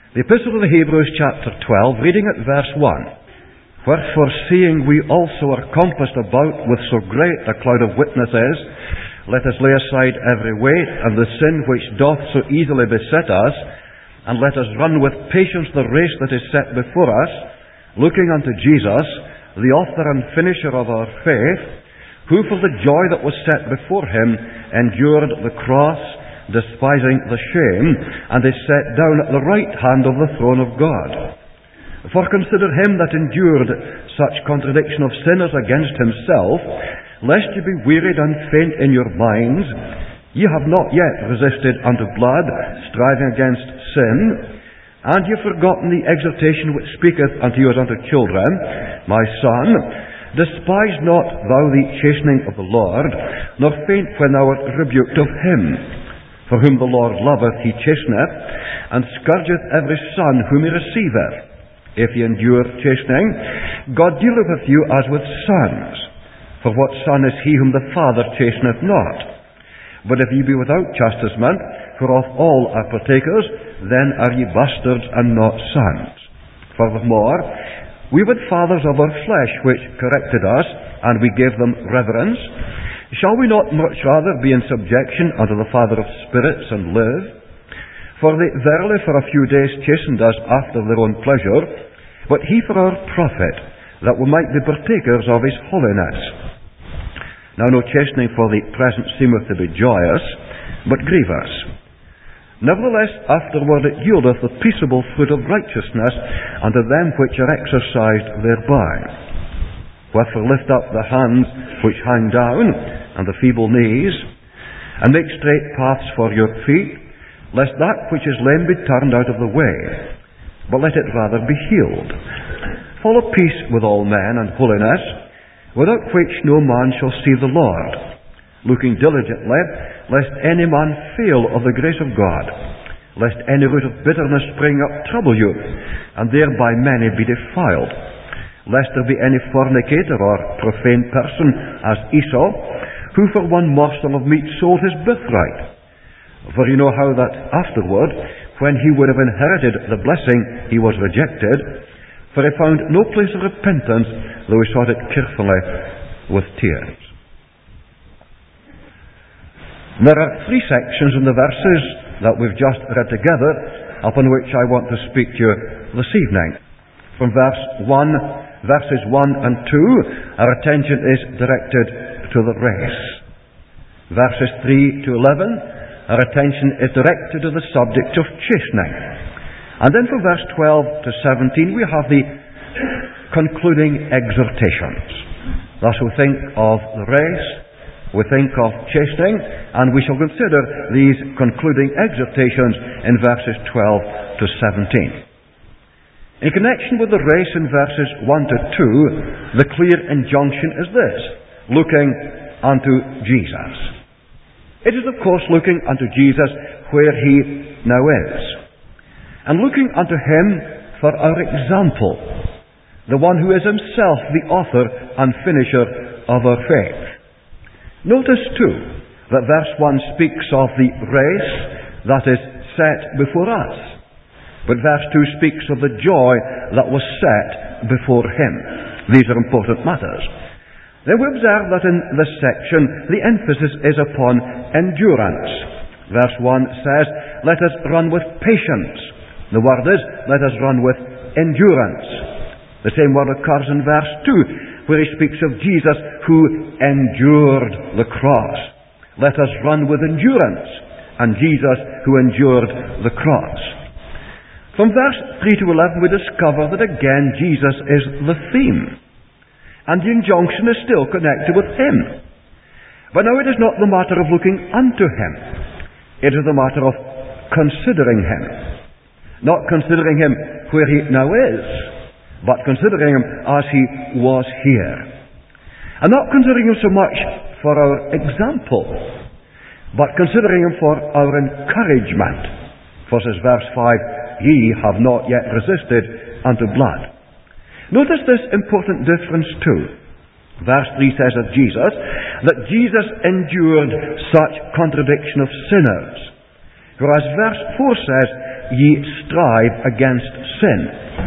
The Epistle of the Hebrews, chapter 12, reading at verse 1. Wherefore, seeing we also are compassed about with so great a cloud of witnesses, let us lay aside every weight and the sin which doth so easily beset us, and let us run with patience the race that is set before us, looking unto Jesus, the author and finisher of our faith, who for the joy that was set before him endured the cross, despising the shame, and is set down at the right hand of the throne of God. For consider him that endured such contradiction of sinners against himself, lest ye be wearied and faint in your minds. Ye have not yet resisted unto blood, striving against sin, and ye have forgotten the exhortation which speaketh unto you as unto children. My son, despise not thou the chastening of the Lord, nor faint when thou art rebuked of him. For whom the Lord loveth, he chasteneth, and scourgeth every son whom he receiveth. If ye endure chastening, God dealeth with you as with sons. For what son is he whom the Father chasteneth not? But if ye be without chastisement, whereof all are partakers, then are ye bastards and not sons. Furthermore, we were fathers of our flesh, which corrected us, and we gave them reverence. Shall we not much rather be in subjection unto the Father of spirits and live? For they verily for a few days chastened us after their own pleasure, but he for our profit, that we might be partakers of his holiness. Now no chastening for the present seemeth to be joyous, but grievous. Nevertheless, afterward it yieldeth the peaceable fruit of righteousness unto them which are exercised thereby. Wherefore lift up the hands which hang down, and the feeble knees, and make straight paths for your feet, lest that which is lame be turned out of the way, but let it rather be healed. Follow peace with all men and holiness, without which no man shall see the Lord, looking diligently, lest any man fail of the grace of God, lest any root of bitterness spring up trouble you, and thereby many be defiled, lest there be any fornicator or profane person as Esau, who for one morsel of meat sold his birthright. For you know how that afterward, when he would have inherited the blessing, he was rejected, for he found no place of repentance, though he sought it carefully with tears. There are three sections in the verses that we've just read together, upon which I want to speak to you this evening. From verses 1 and 2, our attention is directed to the race. Verses 3 to 11, our attention is directed to the subject of chastening. And then from verse 12 to 17, we have the concluding exhortations. Thus we think of the race, we think of chastening, and we shall consider these concluding exhortations in verses 12 to 17. In connection with the race in verses 1 to 2, the clear injunction is this: looking unto Jesus. It is, of course, looking unto Jesus where he now is, and looking unto him for our example, the one who is himself the author and finisher of our faith. Notice, too, that verse 1 speaks of the race that is set before us, but verse 2 speaks of the joy that was set before him. These are important matters. Then we observe that in this section the emphasis is upon endurance. Verse 1 says, let us run with patience. The word is, let us run with endurance. The same word occurs in verse 2, where he speaks of Jesus who endured the cross. Let us run with endurance, and Jesus who endured the cross. From verse 3 to 11 we discover that again Jesus is the theme, and the injunction is still connected with him. But now it is not the matter of looking unto him, it is the matter of considering him. Not considering him where he now is, but considering him as he was here. And not considering him so much for our example, but considering him for our encouragement. For says verse 5, ye have not yet resisted unto blood. Notice this important difference too. Verse 3 says of Jesus, that Jesus endured such contradiction of sinners. Whereas verse 4 says, ye strive against sin.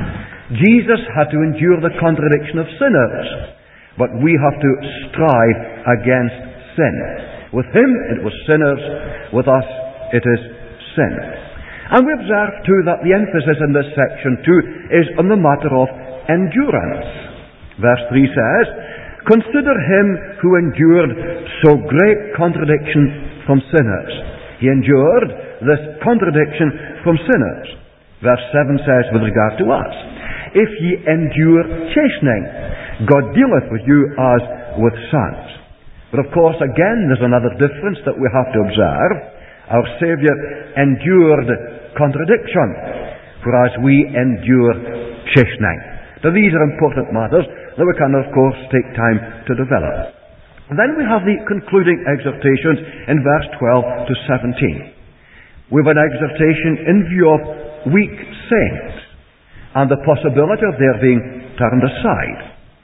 Jesus had to endure the contradiction of sinners, but we have to strive against sin. With him it was sinners, with us it is sin. And we observe too that the emphasis in this section too is on the matter of endurance. Verse 3 says, "Consider him who endured so great contradiction from sinners." He endured this contradiction from sinners. Verse 7 says with regard to us, "If ye endure chastening, God dealeth with you as with sons." But of course, again, there's another difference that we have to observe. Our Saviour endured contradiction, whereas we endure chastening. Now these are important matters that we can, of course, take time to develop. And then we have the concluding exhortations in verse 12 to 17. We have an exhortation in view of weak saints and the possibility of their being turned aside.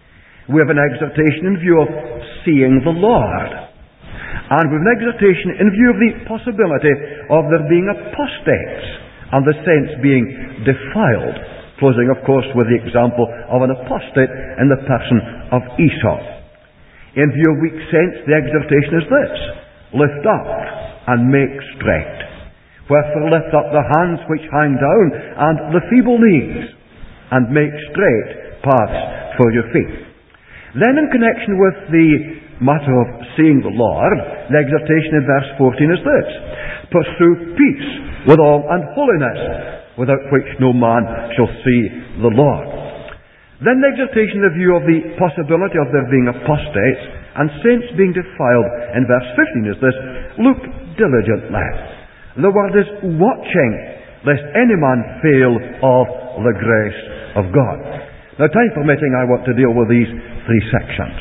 We have an exhortation in view of seeing the Lord. And we have an exhortation in view of the possibility of there being apostates and the saints being defiled. Closing, of course, with the example of an apostate in the person of Esau. In view of weak saints, the exhortation is this: lift up and make straight. Wherefore lift up the hands which hang down and the feeble knees, and make straight paths for your feet. Then in connection with the matter of seeing the Lord, the exhortation in verse 14 is this: pursue peace with all and holiness, without which no man shall see the Lord. Then the exhortation in view of the possibility of there being apostates and saints being defiled in verse 15 is this: look diligently. The word is watching, lest any man fail of the grace of God. Now, time permitting, I want to deal with these three sections.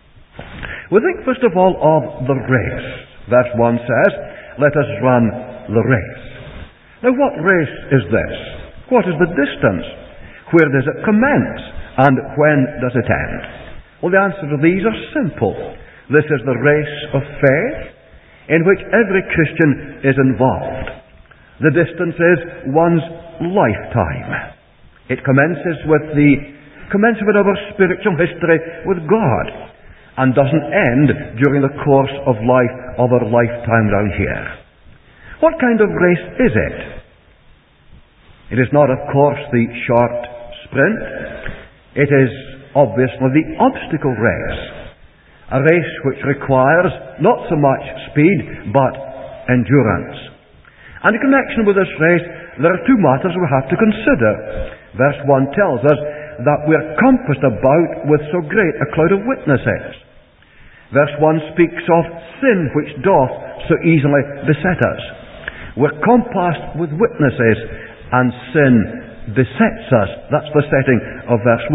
We think first of all of the race. Verse 1 says, let us run the race. Now, what race is this? What is the distance? Where does it commence? And when does it end? Well, the answer to these are simple. This is the race of faith in which every Christian is involved. The distance is one's lifetime. It commences with our spiritual history with God and doesn't end during the course of life of our lifetime down here. What kind of race is it? It is not, of course, the short sprint. It is obviously the obstacle race. A race which requires not so much speed, but endurance. And in connection with this race, there are two matters we have to consider. Verse 1 tells us that we are compassed about with so great a cloud of witnesses. Verse 1 speaks of sin which doth so easily beset us. We're compassed with witnesses, and sin besets us. That's the setting of verse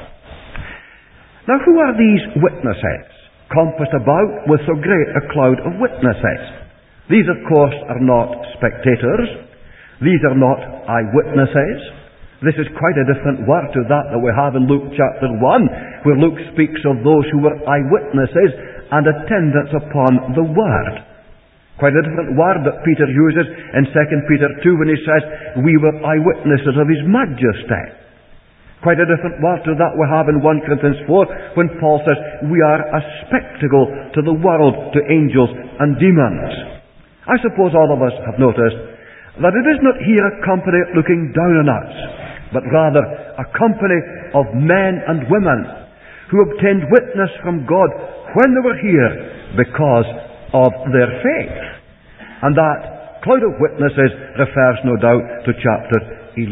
1. Now, who are these witnesses compassed about with so great a cloud of witnesses? These, of course, are not spectators. These are not eyewitnesses. This is quite a different word to that we have in Luke chapter 1, where Luke speaks of those who were eyewitnesses and attendants upon the Word. Quite a different word that Peter uses in 2 Peter 2 when he says, we were eyewitnesses of His majesty. Quite a different word to that we have in 1 Corinthians 4 when Paul says, we are a spectacle to the world, to angels and demons. I suppose all of us have noticed that it is not here a company looking down on us, but rather a company of men and women who obtained witness from God when they were here because of their faith. And that cloud of witnesses refers no doubt to chapter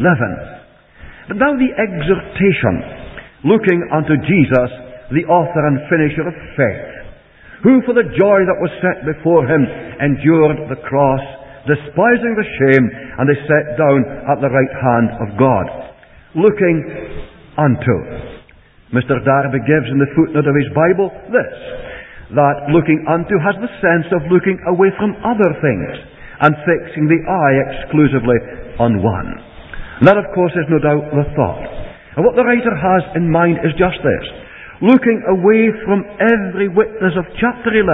11. But now the exhortation, looking unto Jesus, the author and finisher of faith, who for the joy that was set before him endured the cross, despising the shame, and is set down at the right hand of God. Looking unto. Mr. Darby gives in the footnote of his Bible this, that looking unto has the sense of looking away from other things and fixing the eye exclusively on one. And that, of course, is no doubt the thought. And what the writer has in mind is just this: looking away from every witness of chapter 11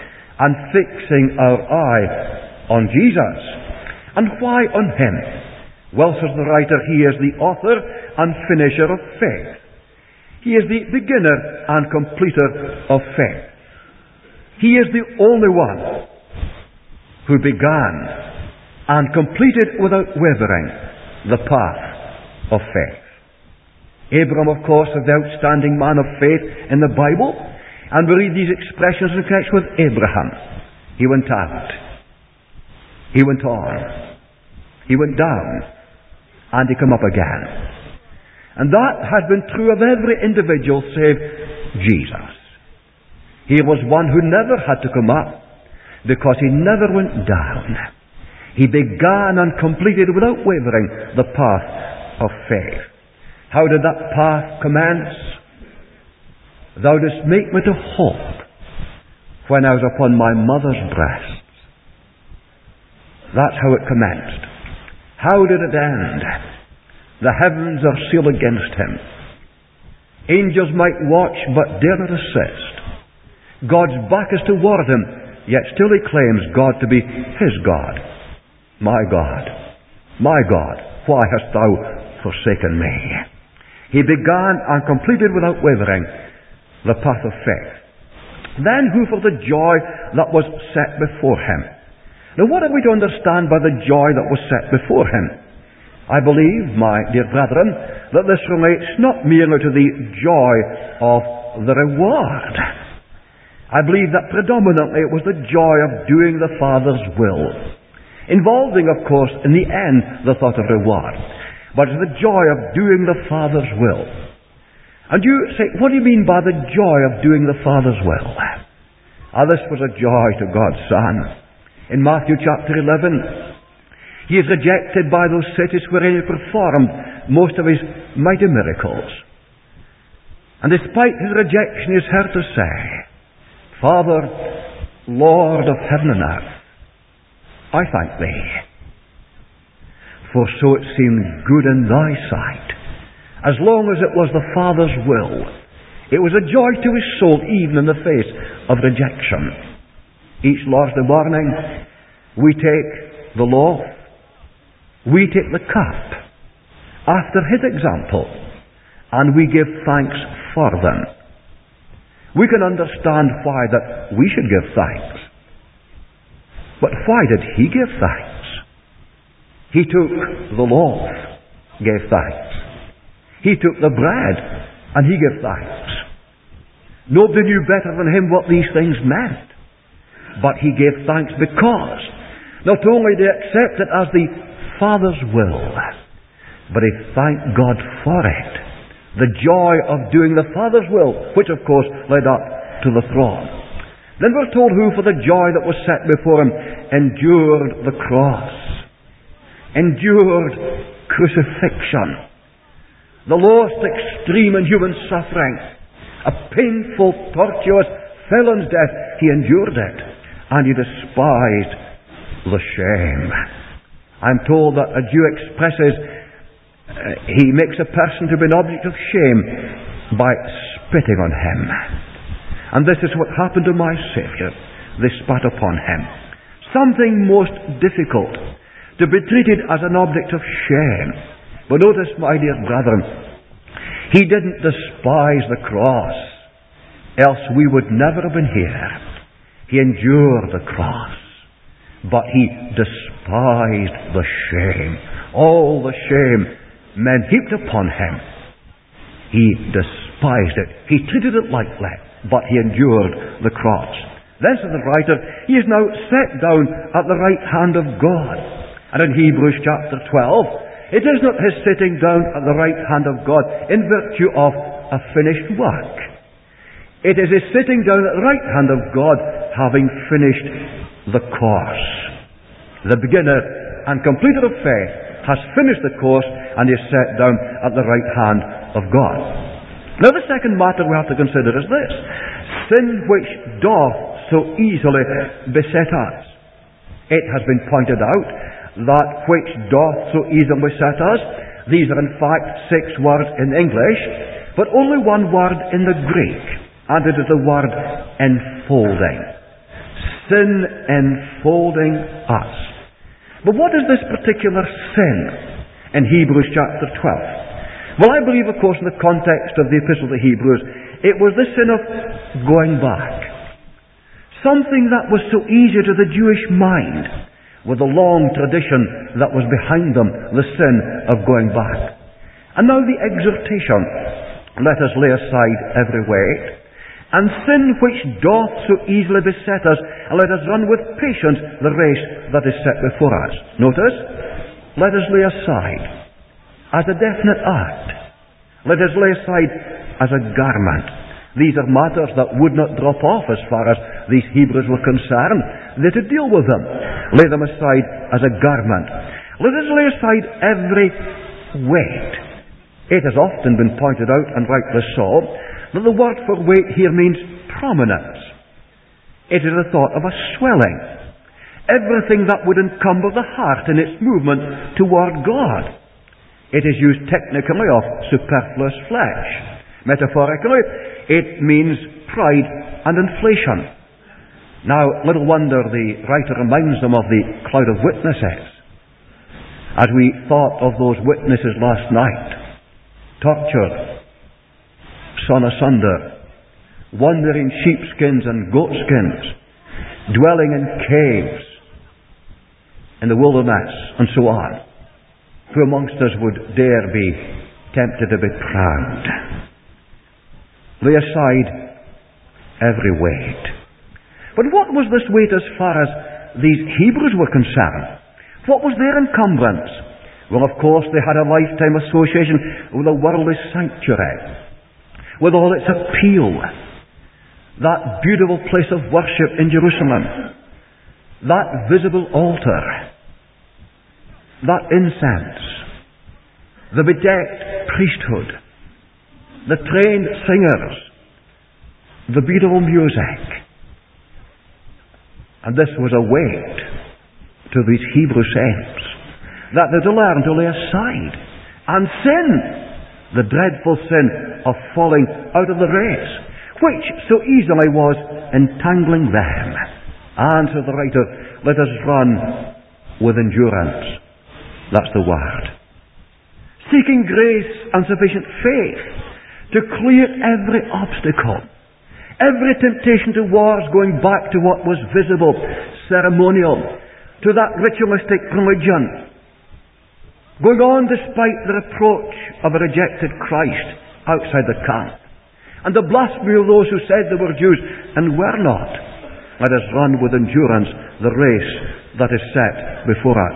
and fixing our eye on Jesus. And why on Him? Well, says the writer, He is the author and finisher of faith. He is the beginner and completer of faith. He is the only one who began and completed without wavering the path of faith. Abraham, of course, is the outstanding man of faith in the Bible, and we read these expressions in connection with Abraham. He went out, he went on, he went down, and he came up again. And that has been true of every individual save Jesus. He was one who never had to come up, because he never went down. He began and completed without wavering the path of faith. How did that path commence? Thou didst make me to hope when I was upon my mother's breast. That's how it commenced. How did it end? The heavens are sealed against him. Angels might watch but dare not assist. God's back is toward him, yet still he claims God to be his God. My God, why hast thou forsaken me? He began and completed without wavering the path of faith. Then who for the joy that was set before him? Now what are we to understand by the joy that was set before him? I believe, my dear brethren, that this relates not merely to the joy of the reward. I believe that predominantly it was the joy of doing the Father's will, involving, of course, in the end, the thought of reward. But it's the joy of doing the Father's will. And you say, what do you mean by the joy of doing the Father's will? This was a joy to God's Son. In Matthew chapter 11, he is rejected by those cities wherein he performed most of his mighty miracles. And despite his rejection, he is heard to say, Father, Lord of heaven and earth, I thank thee, for so it seemed good in thy sight. As long as it was the Father's will, it was a joy to his soul, even in the face of rejection. Each Lord's Day morning, we take the loaf, we take the cup, after his example, and we give thanks for them. We can understand why that we should give thanks. But why did he give thanks? He took the loaf, gave thanks. He took the bread, and he gave thanks. Nobody knew better than him what these things meant. But he gave thanks because not only did he accept it as the Father's will, but he thanked God for it. The joy of doing the Father's will, which of course led up to the throne. Then we're told who for the joy that was set before him endured the cross, endured crucifixion, the lowest extreme in human suffering, a painful, tortuous, felon's death. He endured it, and he despised the shame. I'm told that a Jew expresses he makes a person to be an object of shame by spitting on him. And this is what happened to my Saviour. They spat upon him. Something most difficult, to be treated as an object of shame. But notice, my dear brethren, he didn't despise the cross, else we would never have been here. He endured the cross, but he despised the shame. All the shame men heaped upon him, he despised it. He treated it lightly, but he endured the cross. Then says the writer, he is now set down at the right hand of God. And in Hebrews chapter 12, it is not his sitting down at the right hand of God in virtue of a finished work. It is his sitting down at the right hand of God, having finished the course. The beginner and completer of faith has finished the course, and is set down at the right hand of God. Now the second matter we have to consider is this: sin which doth so easily beset us. It has been pointed out that which doth so easily beset us, these are in fact 6 words in English, but only one word in the Greek, and it is the word enfolding. Sin enfolding us. But what is this particular sin? in Hebrews chapter 12. Well, I believe, of course, in the context of the Epistle to Hebrews, it was the sin of going back. Something that was so easy to the Jewish mind, with the long tradition that was behind them, the sin of going back. And now the exhortation, let us lay aside every weight, and sin which doth so easily beset us, and let us run with patience the race that is set before us. Notice, let us lay aside as a definite act. Let us lay aside as a garment. These are matters that would not drop off as far as these Hebrews were concerned. They had to deal with them. Lay them aside as a garment. Let us lay aside every weight. It has often been pointed out, and rightly so, that the word for weight here means prominence. It is the thought of a swelling. Everything that would encumber the heart in its movement toward God. It is used technically of superfluous flesh. Metaphorically, it means pride and inflation. Now, little wonder the writer reminds them of the cloud of witnesses. As we thought of those witnesses last night, tortured, sawn asunder, wandering sheepskins and goatskins, dwelling in caves, in the wilderness, and so on. Who amongst us would dare be tempted to be proud? Lay aside every weight. But what was this weight as far as these Hebrews were concerned? What was their encumbrance? Well, of course, they had a lifetime association with a worldly sanctuary, with all its appeal, that beautiful place of worship in Jerusalem, that visible altar, that incense, the bedecked priesthood, the trained singers, the beautiful music. And this was a weight to these Hebrew saints, that they had to learn to lay aside and sin, the dreadful sin of falling out of the race, which so easily was entangling them. And so the writer, let us run with endurance. That's the word. Seeking grace and sufficient faith to clear every obstacle, every temptation towards going back to what was visible, ceremonial, to that ritualistic religion, going on despite the reproach of a rejected Christ outside the camp, and the blasphemy of those who said they were Jews and were not. Let us run with endurance the race that is set before us.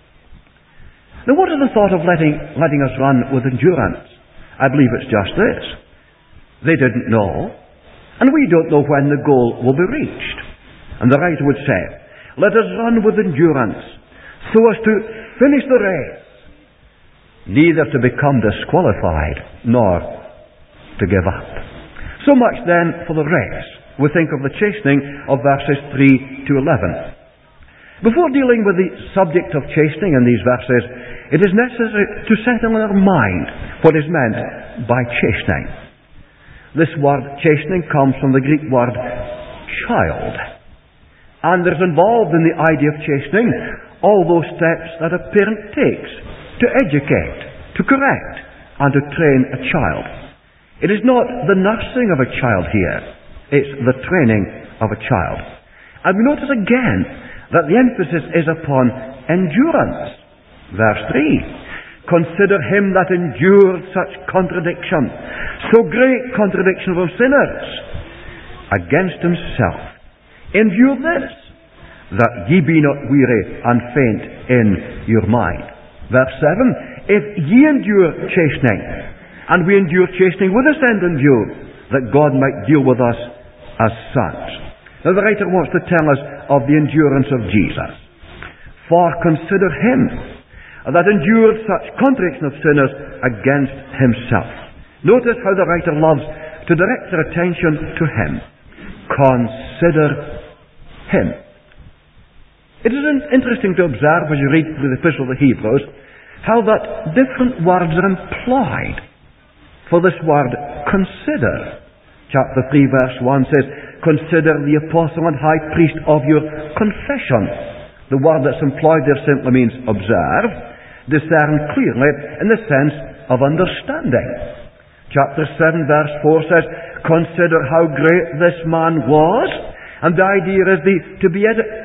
Now, what is the thought of letting us run with endurance? I believe it's just this. They didn't know, and we don't know when the goal will be reached. And the writer would say, let us run with endurance, so as to finish the race, neither to become disqualified, nor to give up. So much then for the race. We think of the chastening of verses 3 to 11. Before dealing with the subject of chastening in these verses, it is necessary to settle in our mind what is meant by chastening. This word chastening comes from the Greek word child. And there's involved in the idea of chastening all those steps that a parent takes to educate, to correct, and to train a child. It is not the nursing of a child here. It's the training of a child. And we notice again that the emphasis is upon endurance. Verse 3. Consider him that endured such contradiction, so great contradiction from sinners, against himself. Endure this, that ye be not weary and faint in your mind. Verse 7. If ye endure chastening, and we endure chastening with this end in view, that God might deal with us as sons. Now the writer wants to tell us of the endurance of Jesus. For consider him that endured such contradiction of sinners against himself. Notice how the writer loves to direct their attention to him. Consider him. It is interesting to observe as you read through the Epistle to the Hebrews how that different words are employed for this word consider. Chapter 3 verse 1 says, consider the apostle and high priest of your confession. The word that's employed there simply means observe. discern clearly in the sense of understanding. Chapter 7 verse 4 says, consider how great this man was. And the idea is to be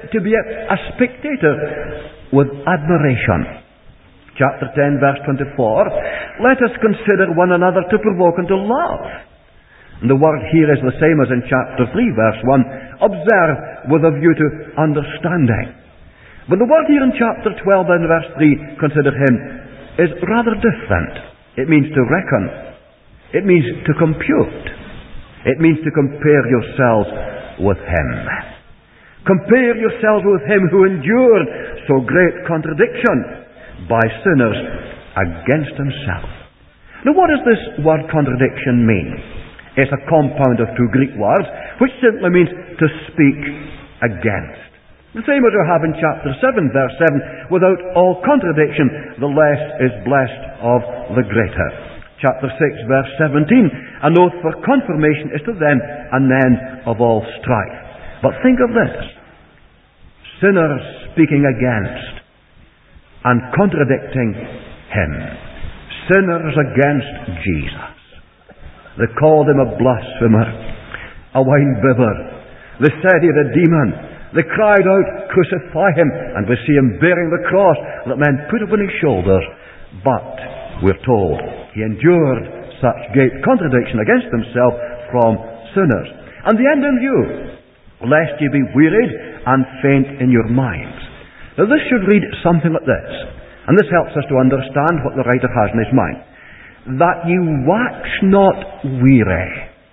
a spectator with admiration. Chapter 10 verse 24, let us consider one another to provoke unto love. And the word here is the same as in chapter 3 verse 1, observe with a view to understanding. But the word here in chapter 12 and verse 3, consider him, is rather different. It means to reckon. It means to compute. It means to compare yourselves with him. Compare yourselves with him who endured so great contradiction by sinners against himself. Now what does this word contradiction mean? It's a compound of two Greek words, which simply means to speak against. The same as we have in chapter 7 verse 7, without all contradiction the less is blessed of the greater. Chapter 6 verse 17, an oath for confirmation is to them an end of all strife. But think of this, sinners speaking against and contradicting him. Sinners against Jesus. They called him a blasphemer, a wine-bibber. They said he had a demon. They cried out, crucify him. And we see him bearing the cross that men put upon his shoulders. But, we're told, he endured such great contradiction against himself from sinners. And the end in view, lest ye be wearied and faint in your minds. Now this should read something like this, and this helps us to understand what the writer has in his mind. That ye wax not weary,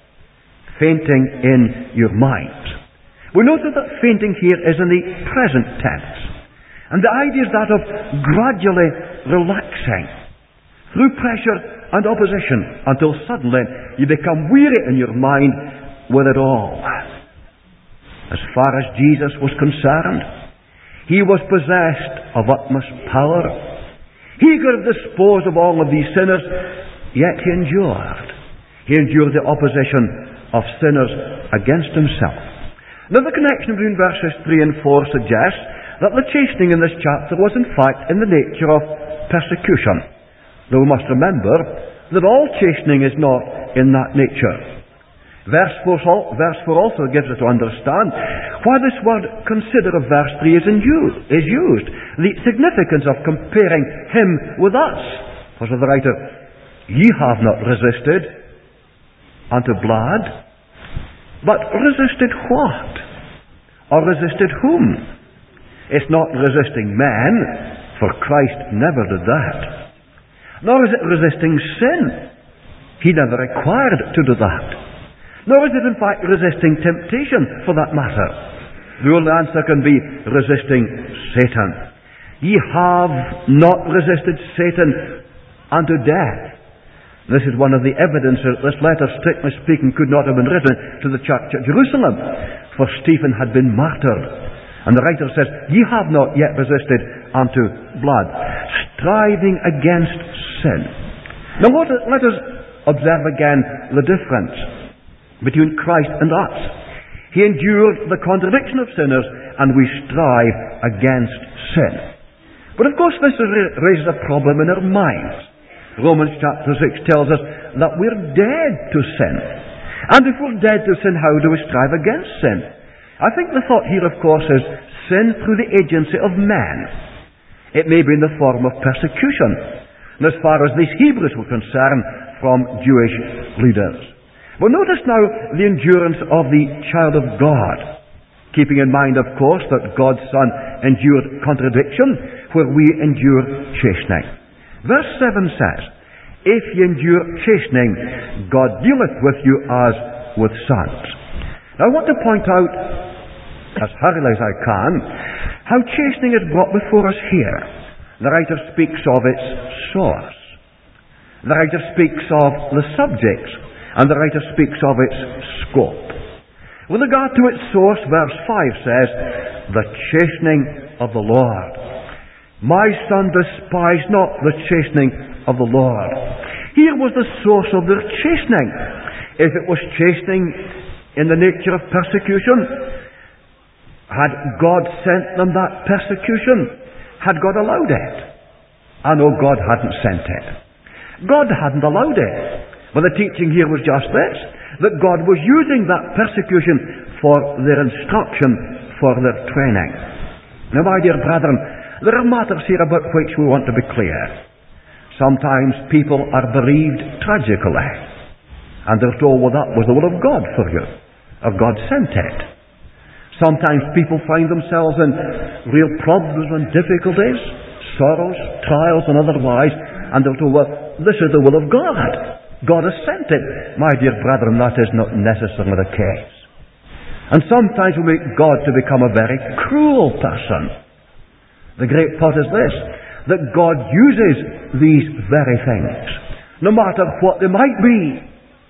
fainting in your minds. We note that fainting here is in the present tense, and the idea is that of gradually relaxing through pressure and opposition until suddenly you become weary in your mind with it all. As far as Jesus was concerned, he was possessed of utmost power. He could have disposed of all of these sinners, yet he endured. He endured the opposition of sinners against himself. Now the connection between verses 3 and 4 suggests that the chastening in this chapter was in fact in the nature of persecution. Though we must remember that all chastening is not in that nature. Verse 4 also gives us to understand why this word consider of verse 3 is used. The significance of comparing him with us. For the writer, ye have not resisted unto blood, but resisted what? Or resisted whom? It's not resisting men, for Christ never did that. Nor is it resisting sin. He never required to do that. Nor is it in fact resisting temptation, for that matter. The only answer can be resisting Satan. Ye have not resisted Satan unto death. This is one of the evidences that this letter, strictly speaking, could not have been written to the church at Jerusalem, for Stephen had been martyred. And the writer says, ye have not yet resisted unto blood, striving against sin. Now let us observe again the difference between Christ and us. He endured the contradiction of sinners, and we strive against sin. But of course this raises a problem in our minds. Romans chapter 6 tells us that we're dead to sin. And if we're dead to sin, how do we strive against sin? I think the thought here, of course, is sin through the agency of man. It may be in the form of persecution, and as far as these Hebrews were concerned, from Jewish leaders. But notice now the endurance of the child of God, keeping in mind, of course, that God's Son endured contradiction where we endure chastening. Verse 7 says, if ye endure chastening, God dealeth with you as with sons. Now I want to point out, as hurriedly as I can, how chastening is brought before us here. The writer speaks of its source. The writer speaks of the subjects, and the writer speaks of its scope. With regard to its source, verse 5 says, the chastening of the Lord. My son, despise not the chastening of the Lord. Here was the source of their chastening. If it was chastening in the nature of persecution, had God sent them that persecution? Had God allowed it? I know God hadn't sent it. God hadn't allowed it. But the teaching here was just this, that God was using that persecution for their instruction, for their training. Now, my dear brethren, there are matters here about which we want to be clear. Sometimes people are bereaved tragically, and they're told, well, that was the will of God for you, or God sent it. Sometimes people find themselves in real problems and difficulties, sorrows, trials, and otherwise, and they're told, well, this is the will of God. God has sent it. My dear brethren, that is not necessarily the case. And sometimes we make God to become a very cruel person. The great thought is this, that God uses these very things, no matter what they might be,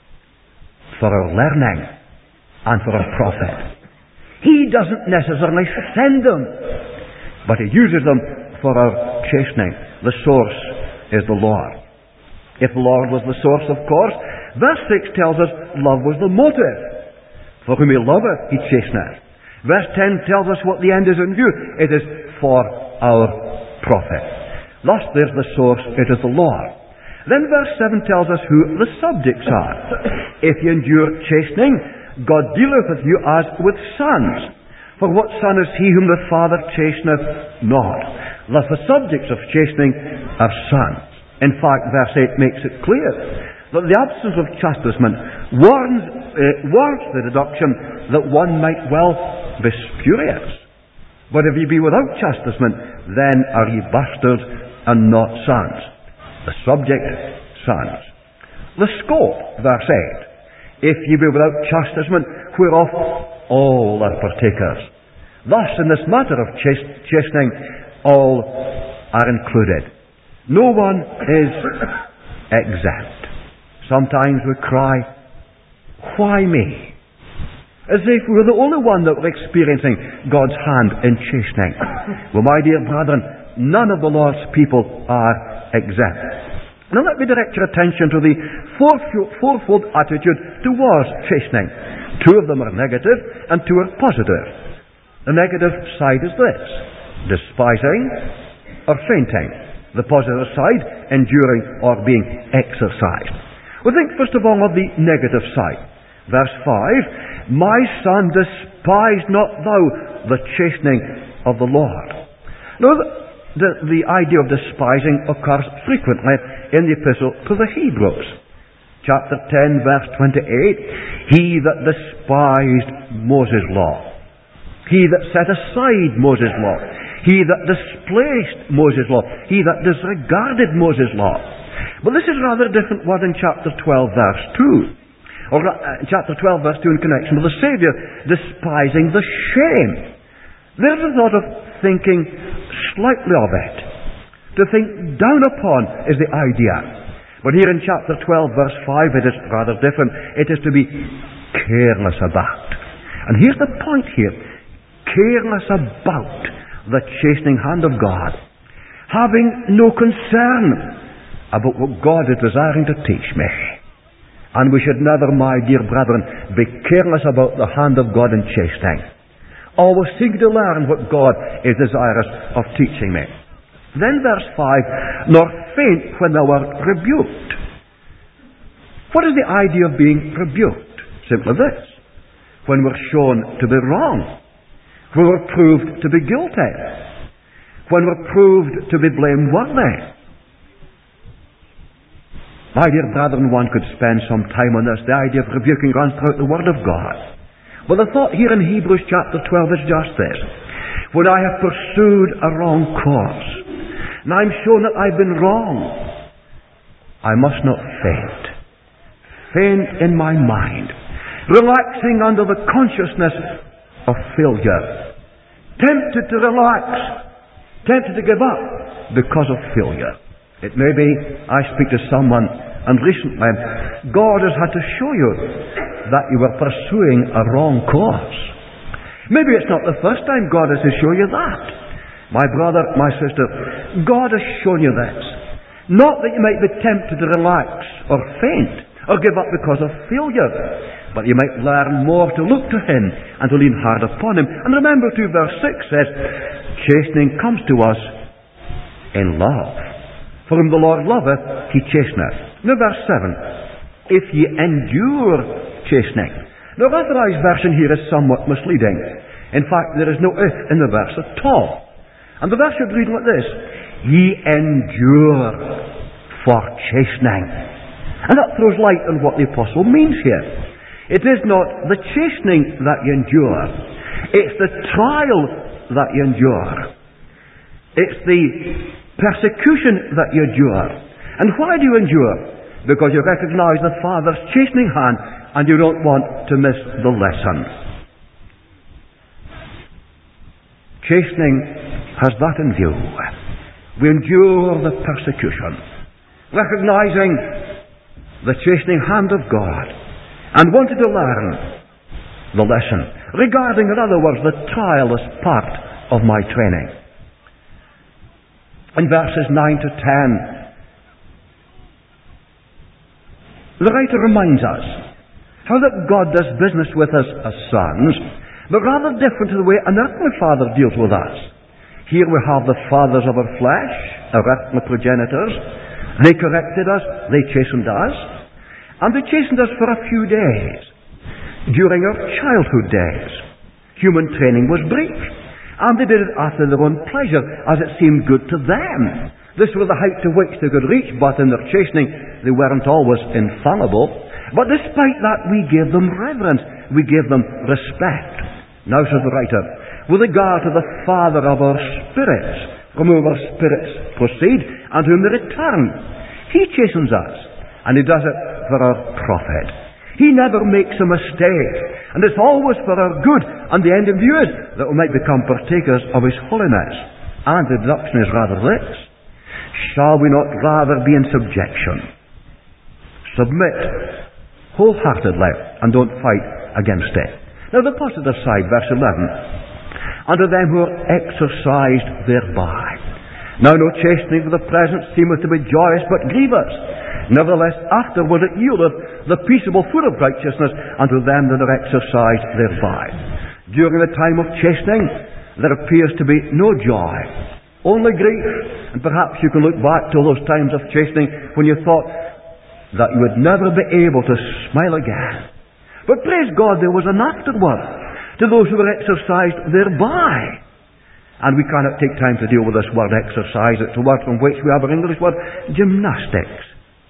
for our learning and for our profit. He doesn't necessarily send them, but He uses them for our chastening. The source is the Lord. If the Lord was the source, of course, verse 6 tells us love was the motive. For whom He loveth, He chasteneth. Verse 10 tells us what the end is in view. It is for our profit. Thus, there's the source, it is the Lord. Then verse 7 tells us who the subjects are. If ye endure chastening, God dealeth with you as with sons. For what son is he whom the Father chasteneth not? Thus the subjects of chastening are sons. In fact, verse 8 makes it clear that the absence of chastisement warrants the deduction that one might well be spurious. But if ye be without chastisement, then are ye bastards and not sons. The subject, sons. The scope, verse 8. If ye be without chastisement, whereof all are partakers. Thus, in this matter of chastening, all are included. No one is exempt. Sometimes we cry, why me? As if we were the only one that were experiencing God's hand in chastening. Well, my dear brethren, none of the Lord's people are exempt. Now let me direct your attention to the fourfold attitude towards chastening. Two of them are negative and two are positive. The negative side is this: despising or fainting. The positive side, enduring or being exercised. We think first of all of the negative side. Verse 5, my son, despise not thou the chastening of the Lord. Now, the idea of despising occurs frequently in the epistle to the Hebrews. Chapter 10, verse 28, he that despised Moses' law, he that set aside Moses' law, he that displaced Moses' law, he that disregarded Moses' law. But this is rather a different word in chapter 12, verse 2. Or chapter 12, verse 2 in connection with the Saviour, despising the shame. There's a thought of thinking slightly of it. To think down upon is the idea. But here in chapter 12, verse 5, it is rather different. It is to be careless about. And here's the point here. Careless about the chastening hand of God. Having no concern about what God is desiring to teach me. And we should never, my dear brethren, be careless about the hand of God in chastening. Always seek to learn what God is desirous of teaching me. Then verse 5, nor faint when thou art rebuked. What is the idea of being rebuked? Simply this: when we're shown to be wrong, when we're proved to be guilty, when we're proved to be blameworthy. My dear brethren, one could spend some time on this. The idea of rebuking runs throughout the Word of God. Well, the thought here in Hebrews chapter 12 is just this: when I have pursued a wrong course, and I'm shown that I've been wrong, I must not faint. Faint in my mind, relaxing under the consciousness of failure, tempted to relax, tempted to give up because of failure. It may be I speak to someone, and recently God has had to show you that you were pursuing a wrong course. Maybe it's not the first time God has to show you that. My brother, my sister, God has shown you this. Not that you might be tempted to relax or faint or give up because of failure, but you might learn more to look to Him and to lean hard upon Him. And remember too, verse 6 says, chastening comes to us in love. For whom the Lord loveth, he chasteneth. Now verse 7. If ye endure chastening. Now the Authorized Version here is somewhat misleading. In fact, there is no if in the verse at all. And the verse should read like this. Ye endure for chastening. And that throws light on what the Apostle means here. It is not the chastening that you endure. It's the trial that you endure. It's the persecution that you endure. And why do you endure? Because you recognize the Father's chastening hand and you don't want to miss the lesson. Chastening has that in view. We endure the persecution, recognizing the chastening hand of God, and wanted to learn the lesson, regarding, in other words, the trial as part of my training. In verses 9 to 10, the writer reminds us how that God does business with us as sons, but rather different to the way an earthly father deals with us. Here we have the fathers of our flesh, our earthly progenitors. They corrected us, they chastened us, and they chastened us for a few days. During our childhood days, human training was brief, and they did it after their own pleasure, as it seemed good to them. This was the height to which they could reach, but in their chastening they weren't always infallible. But despite that, we gave them reverence, we gave them respect. Now, says the writer, with regard to the Father of our spirits, from whom our spirits proceed, and whom they return, he chastens us, and he does it for our profit. He never makes a mistake, and it's always for our good, and the end in view is that we might become partakers of his holiness. And the deduction is rather this: shall we not rather be in subjection? Submit wholeheartedly, and don't fight against it. Now the positive side, verse 11. Unto them who are exercised thereby. Now no chastening for the present seemeth to be joyous, but grievous. Nevertheless, afterward it yieldeth the peaceable fruit of righteousness unto them that are exercised thereby. During the time of chastening, there appears to be no joy, only grief. And perhaps you can look back to those times of chastening when you thought that you would never be able to smile again. But praise God, there was an afterward to those who were exercised thereby. And we cannot take time to deal with this word exercise. It's a word from which we have our English word gymnastics.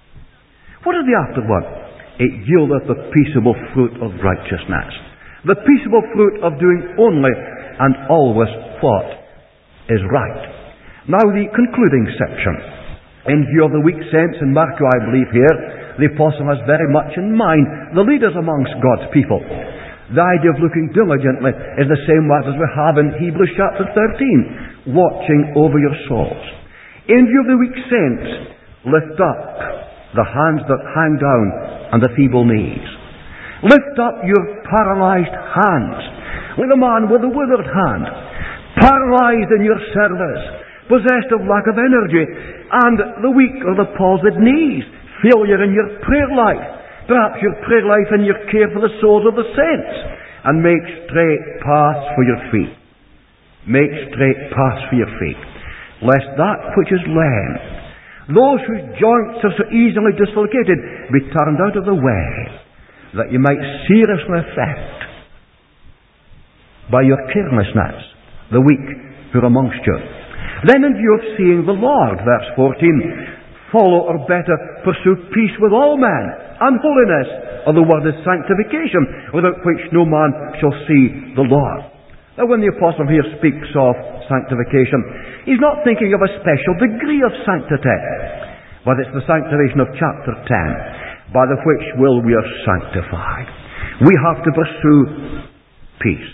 What is the afterward? It yieldeth the peaceable fruit of righteousness. The peaceable fruit of doing only and always what is right. Now the concluding section. In view of the weak saints in Matthew, I believe here, the Apostle has very much in mind the leaders amongst God's people. The idea of looking diligently is the same word as we have in Hebrews chapter 13, watching over your souls. In view of the weak saints, lift up the hands that hang down and the feeble knees. Lift up your paralyzed hands, like a man with a withered hand, paralyzed in your service, possessed of lack of energy, and the weak or the palsied knees, failure in your prayer life, perhaps your prayer life and your care for the souls of the saints, and make straight paths for your feet. Make straight paths for your feet, lest that which is lame, those whose joints are so easily dislocated, be turned out of the way, that you might seriously affect by your carelessness the weak who are amongst you. Then in view of seeing the Lord, verse 14, follow or better pursue peace with all men, and holiness, or the word is sanctification, without which no man shall see the Lord. Now when the Apostle here speaks of sanctification, he's not thinking of a special degree of sanctity, but it's the sanctification of chapter 10, by the which will we are sanctified. We have to pursue peace.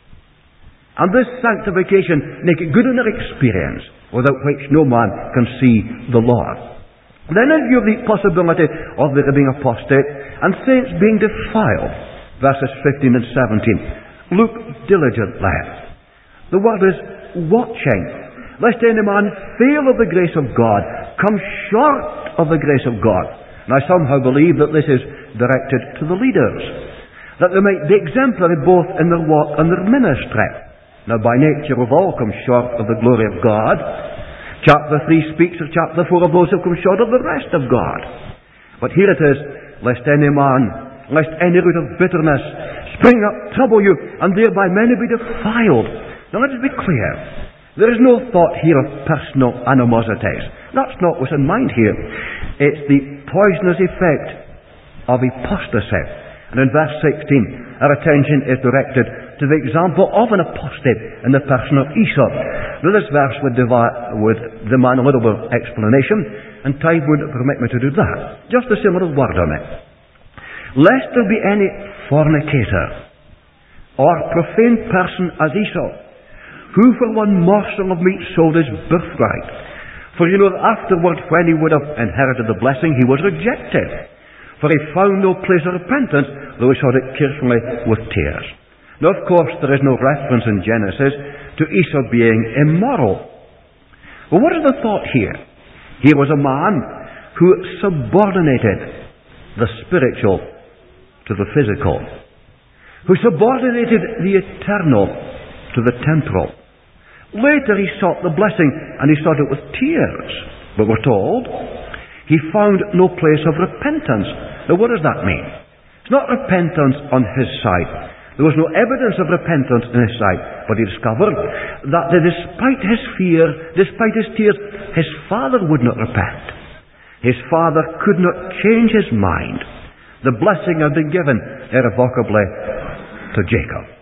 And this sanctification make it good in our experience, without which no man can see the Lord. Then in view of the possibility of there being apostate and saints being defiled, verses 15 and 17, look diligently. The word is watching, lest any man fail of the grace of God, come short of the grace of God. And I somehow believe that this is directed to the leaders, that they might be exemplary both in their walk and their ministry. Now by nature we've all come short of the glory of God. Chapter 3 speaks of chapter 4 of those who come short of the rest of God. But here it is, lest any man, lest any root of bitterness spring up, trouble you, and thereby many be defiled. Now let us be clear. There is no thought here of personal animosities. That's not what's in mind here. It's the poisonous effect of apostasy. And in verse 16, our attention is directed to the example of an apostate in the person of Esau. Now this verse would demand a little bit of explanation, and time wouldn't permit me to do that. Just a similar word on it. Lest there be any fornicator or profane person as Esau, who for one morsel of meat sold his birthright. For you know that afterward, when he would have inherited the blessing, he was rejected. For he found no place of repentance, though he sought it carefully with tears. Now, of course, there is no reference in Genesis to Esau being immoral. But what is the thought here? Here was a man who subordinated the spiritual to the physical, who subordinated the eternal to the temporal. Later he sought the blessing, and he sought it with tears. But we're told he found no place of repentance. Now what does that mean? It's not repentance on his side. There was no evidence of repentance on his side, but he discovered that despite his fear, despite his tears, his father would not repent. His father could not change his mind. The blessing had been given irrevocably to Jacob.